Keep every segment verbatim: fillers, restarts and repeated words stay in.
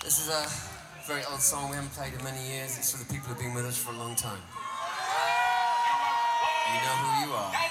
This is a very old song we haven't played in many years. It's for the people who've been with us for a long time. You know who you are.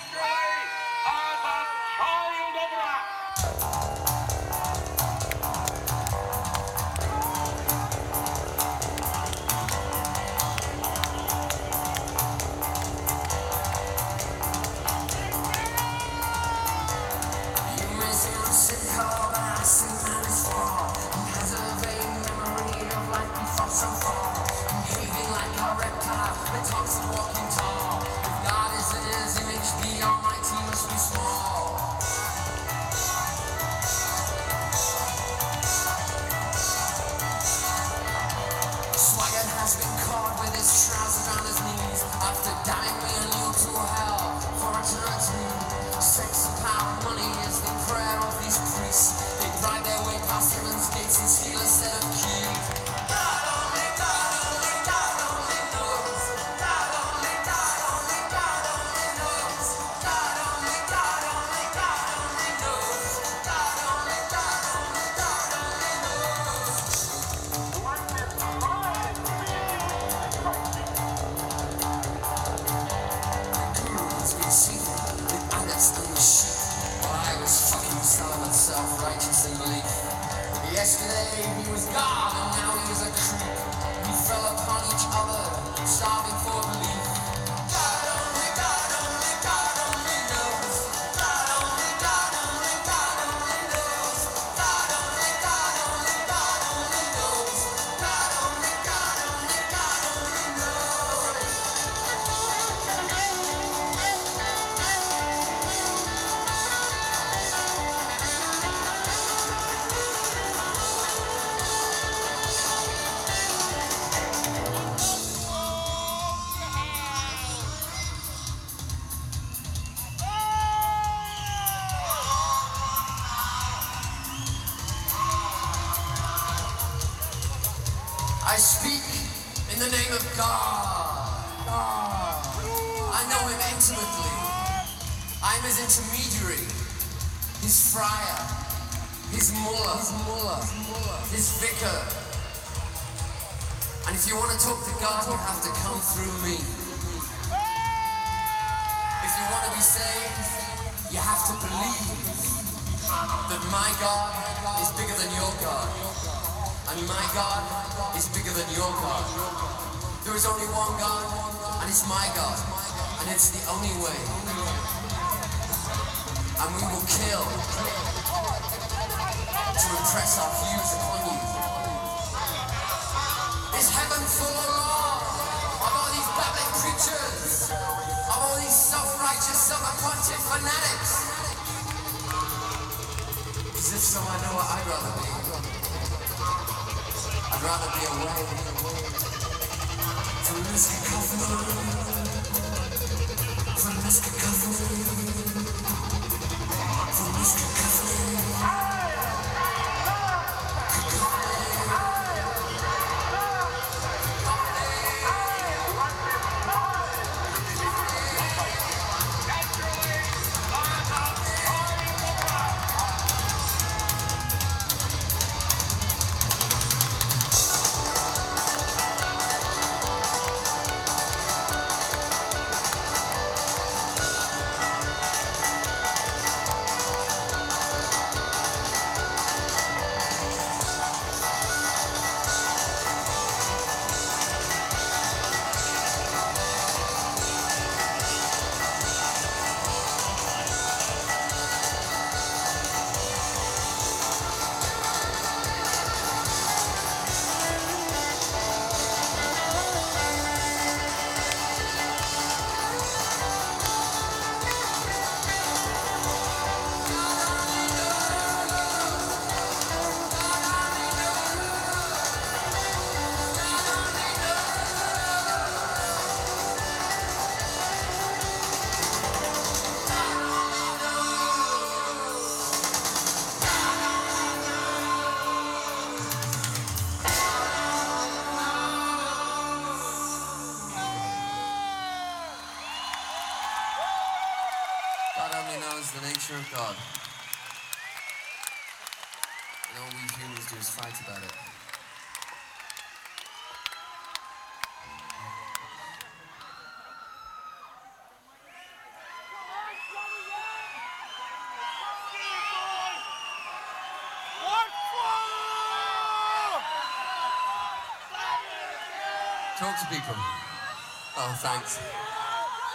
Yesterday he was God and now he is a creep. We fell upon each other, starving for belief. God only, God only, God only knows. God only, God only, God only knows. God only, God only, God only knows. God only, God only, God only knows. I speak in the name of God. God. I know him intimately. I'm his intermediary, his friar, his mullah, his, mullah, his vicar. And if you want to talk to God, you have to come through me. If you want to be saved, you have to believe that my God is bigger than your God. And my God is bigger than your God. There is only one God, and it's my God. And it's the only way. And we will kill to impress our views upon you. Is heaven full of law of all these babbling creatures, of all these self-righteous, self-appointed fanatics? As if so, I know what I'd rather be. I'd rather be away from this cacophony, from this cacophony, from this cacophony. God only knows the nature of God. And all we humans do is fight about it. Talk to people. Oh, thanks.